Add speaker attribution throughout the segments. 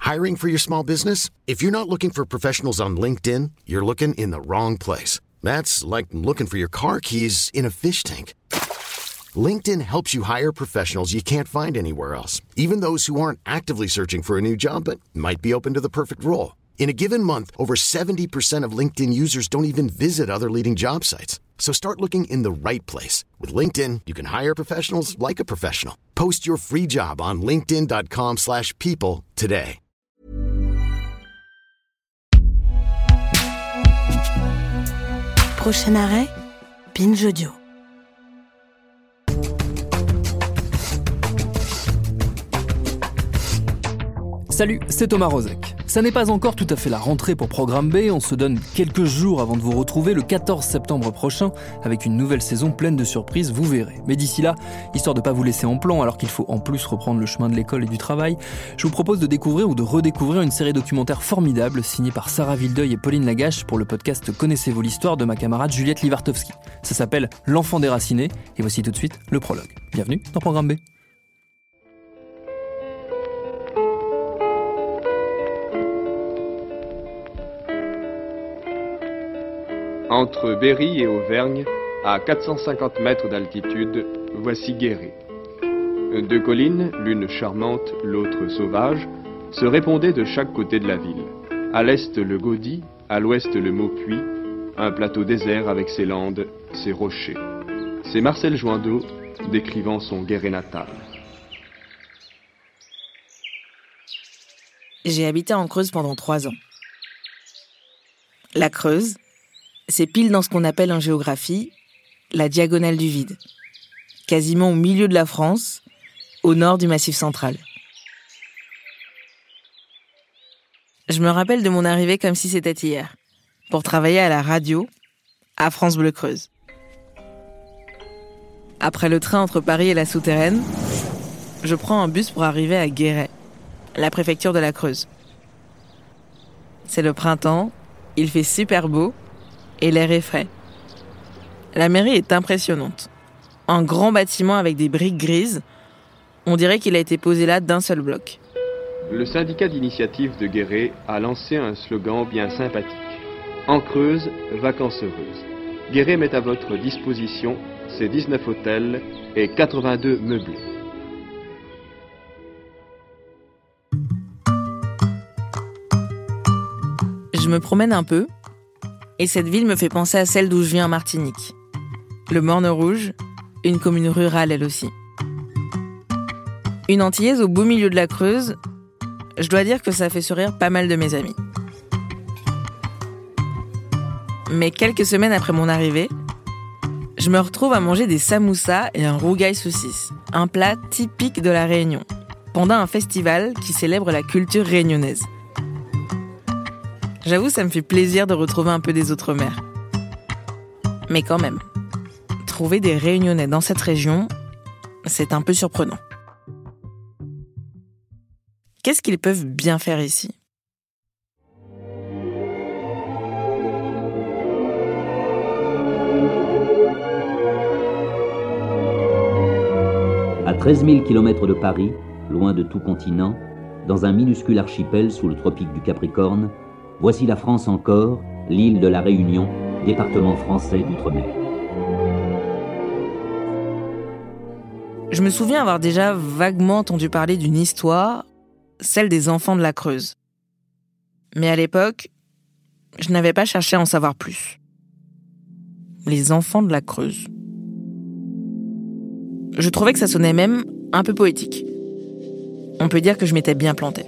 Speaker 1: Hiring for your small business? If you're not looking for professionals on LinkedIn, you're looking in the wrong place. That's like looking for your car keys in a fish tank. LinkedIn helps you hire professionals you can't find anywhere else, even those who aren't actively searching for a new job but might be open to the perfect role. In a given month, over 70% of LinkedIn users don't even visit other leading job sites. So start looking in the right place. With LinkedIn, you can hire professionals like a professional. Post your free job on linkedin.com/people today.
Speaker 2: Prochain arrêt, Binge Audio.
Speaker 3: Salut, c'est Thomas Rozek. Ça n'est pas encore tout à fait la rentrée pour Programme B, on se donne quelques jours avant de vous retrouver le 14 septembre prochain avec une nouvelle saison pleine de surprises, vous verrez. Mais d'ici là, histoire de pas vous laisser en plan alors qu'il faut en plus reprendre le chemin de l'école et du travail, je vous propose de découvrir ou de redécouvrir une série documentaire formidable signée par Sarah Vildeuil et Pauline Lagache pour le podcast Connaissez-vous l'histoire de ma camarade Juliette Livartowski. Ça s'appelle L'enfant déraciné et voici tout de suite le prologue. Bienvenue dans Programme B.
Speaker 4: Entre Berry et Auvergne, à 450 mètres d'altitude, voici Guéret. Deux collines, l'une charmante, l'autre sauvage, se répondaient de chaque côté de la ville. À l'est le Gaudy, à l'ouest le Maupuy, un plateau désert avec ses landes, ses rochers. C'est Marcel Joindeau décrivant son Guéret natal.
Speaker 2: J'ai habité en Creuse pendant 3 ans. La Creuse, c'est pile dans ce qu'on appelle en géographie la diagonale du vide, quasiment au milieu de la France, au nord du Massif central. Je me rappelle de mon arrivée comme si c'était hier, pour travailler à la radio, à France Bleu Creuse. Après le train entre Paris et la Souterraine, je prends un bus pour arriver à Guéret, la préfecture de la Creuse. C'est le printemps, il fait super beau, et l'air est frais. La mairie est impressionnante. Un grand bâtiment avec des briques grises. On dirait qu'il a été posé là d'un seul bloc.
Speaker 4: Le syndicat d'initiative de Guéret a lancé un slogan bien sympathique. En Creuse, vacances heureuses. Guéret met à votre disposition ses 19 hôtels et 82 meublés.
Speaker 2: Je me promène un peu. Et cette ville me fait penser à celle d'où je viens en Martinique. Le Morne-Rouge, une commune rurale elle aussi. Une Antillaise au beau milieu de la Creuse, je dois dire que ça fait sourire pas mal de mes amis. Mais quelques semaines après mon arrivée, je me retrouve à manger des samoussas et un rougail saucisse, un plat typique de la Réunion, pendant un festival qui célèbre la culture réunionnaise. J'avoue, ça me fait plaisir de retrouver un peu des Outre-mer. Mais quand même, trouver des Réunionnais dans cette région, c'est un peu surprenant. Qu'est-ce qu'ils peuvent bien faire ici ?
Speaker 5: À 13 000 km de Paris, loin de tout continent, dans un minuscule archipel sous le tropique du Capricorne, voici la France encore, l'île de la Réunion, département français d'outre-mer.
Speaker 2: Je me souviens avoir déjà vaguement entendu parler d'une histoire, celle des enfants de la Creuse. Mais à l'époque, je n'avais pas cherché à en savoir plus. Les enfants de la Creuse. Je trouvais que ça sonnait même un peu poétique. On peut dire que je m'étais bien plantée.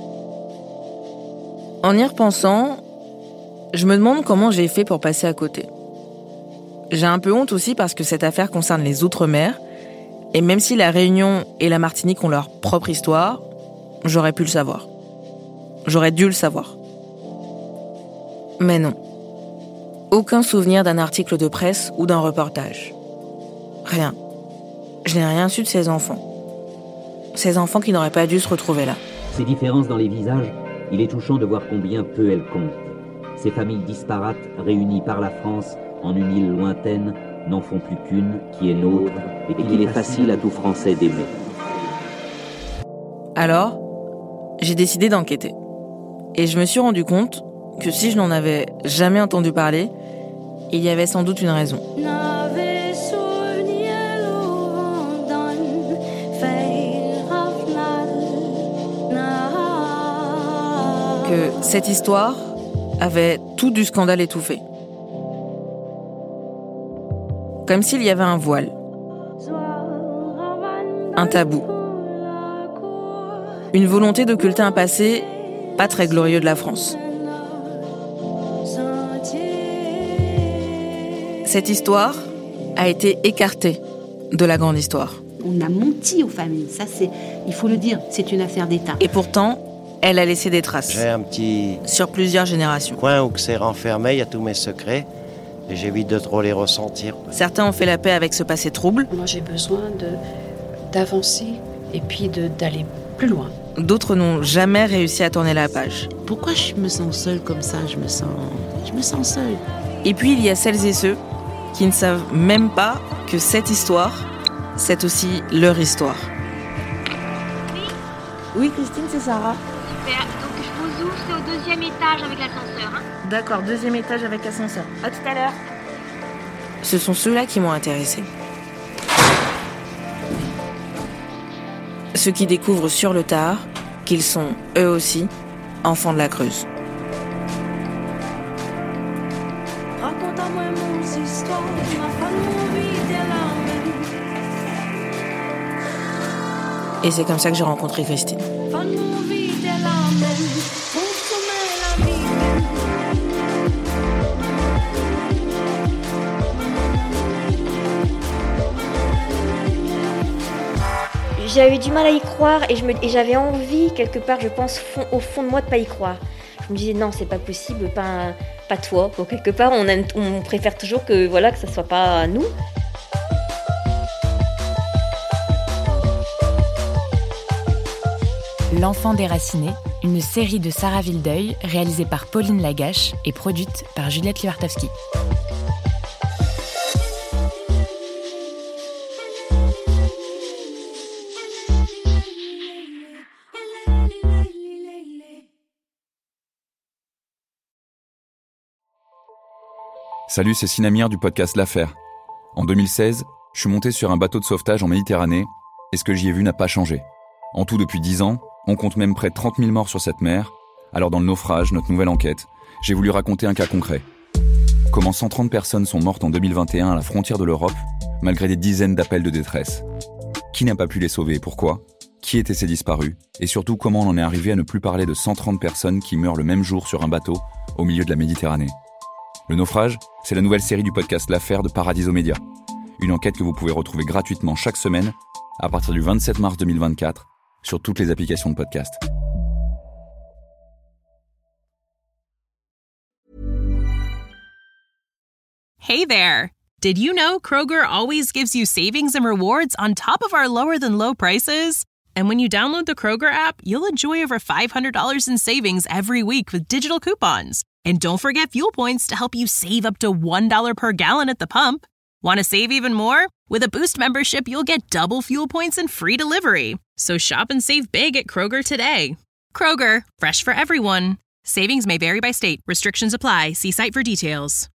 Speaker 2: En y repensant, je me demande comment j'ai fait pour passer à côté. J'ai un peu honte aussi parce que cette affaire concerne les Outre-mer, et même si la Réunion et la Martinique ont leur propre histoire, j'aurais pu le savoir. J'aurais dû le savoir. Mais non. Aucun souvenir d'un article de presse ou d'un reportage. Rien. Je n'ai rien su de ces enfants. Ces enfants qui n'auraient pas dû se retrouver là.
Speaker 5: Ces différences dans les visages, il est touchant de voir combien peu elles comptent. Ces familles disparates, réunies par la France en une île lointaine, n'en font plus qu'une, qui est nôtre, et qu'il est facile à tout Français d'aimer.
Speaker 2: Alors, j'ai décidé d'enquêter. Et je me suis rendu compte que si je n'en avais jamais entendu parler, il y avait sans doute une raison. Que cette histoire avait tout du scandale étouffé. Comme s'il y avait un voile, un tabou, une volonté d'occulter un passé pas très glorieux de la France. Cette histoire a été écartée de la grande histoire.
Speaker 6: On a menti aux familles, ça il faut le dire, c'est une affaire d'État.
Speaker 2: Et pourtant, elle a laissé des traces.
Speaker 7: J'ai un petit
Speaker 2: sur plusieurs générations.
Speaker 7: coin où c'est renfermé, il y a tous mes secrets. Et j'évite de trop les ressentir.
Speaker 2: Certains ont fait la paix avec ce passé trouble.
Speaker 8: Moi, j'ai besoin d'avancer et puis d'aller plus loin.
Speaker 2: D'autres n'ont jamais réussi à tourner la page.
Speaker 6: Pourquoi je me sens seule comme ça ? Je me sens seule.
Speaker 2: Et puis, il y a celles et ceux qui ne savent même pas que cette histoire, c'est aussi leur histoire. Oui, Christine, c'est Sarah.
Speaker 9: Super, donc je vous ouvre, c'est au 2e étage avec l'ascenseur.
Speaker 2: D'accord, 2e étage avec ascenseur. À tout à l'heure. Ce sont ceux-là qui m'ont intéressée. Ceux qui découvrent sur le tard qu'ils sont, eux aussi, enfants de la Creuse.
Speaker 10: Raconte-moi mon histoire,
Speaker 2: Et c'est comme ça que j'ai rencontré Christine.
Speaker 9: J'avais du mal à y croire et j'avais envie, quelque part, je pense, au fond de moi, de pas y croire. Je me disais non, c'est pas possible, pas toi. Bon, quelque part, on préfère toujours que ça soit pas nous.
Speaker 11: L'enfant déraciné, une série de Sarah Vildeuil, réalisée par Pauline Lagache et produite par Juliette Liwartowski.
Speaker 12: Salut, c'est Sinamir du podcast L'Affaire. En 2016, je suis monté sur un bateau de sauvetage en Méditerranée et ce que j'y ai vu n'a pas changé. En tout, depuis 10 ans, on compte même près de 30 000 morts sur cette mer. Alors dans le naufrage, notre nouvelle enquête, j'ai voulu raconter un cas concret. Comment 130 personnes sont mortes en 2021 à la frontière de l'Europe, malgré des dizaines d'appels de détresse. Qui n'a pas pu les sauver et pourquoi ? Qui étaient ces disparus ? Et surtout, comment on en est arrivé à ne plus parler de 130 personnes qui meurent le même jour sur un bateau au milieu de la Méditerranée ? Le naufrage, c'est la nouvelle série du podcast L'Affaire de Paradiso Media. Une enquête que vous pouvez retrouver gratuitement chaque semaine à partir du 27 mars 2024 sur toutes les applications de podcast.
Speaker 13: Hey there! Did you know Kroger always gives you savings and rewards on top of our lower-than-low prices? And when you download the Kroger app, you'll enjoy over $500 in savings every week with digital coupons. And don't forget fuel points to help you save up to $1 per gallon at the pump. Want to save even more? With a Boost membership, you'll get double fuel points and free delivery. So shop and save big at Kroger today. Kroger, fresh for everyone. Savings may vary by state. Restrictions apply. See site for details.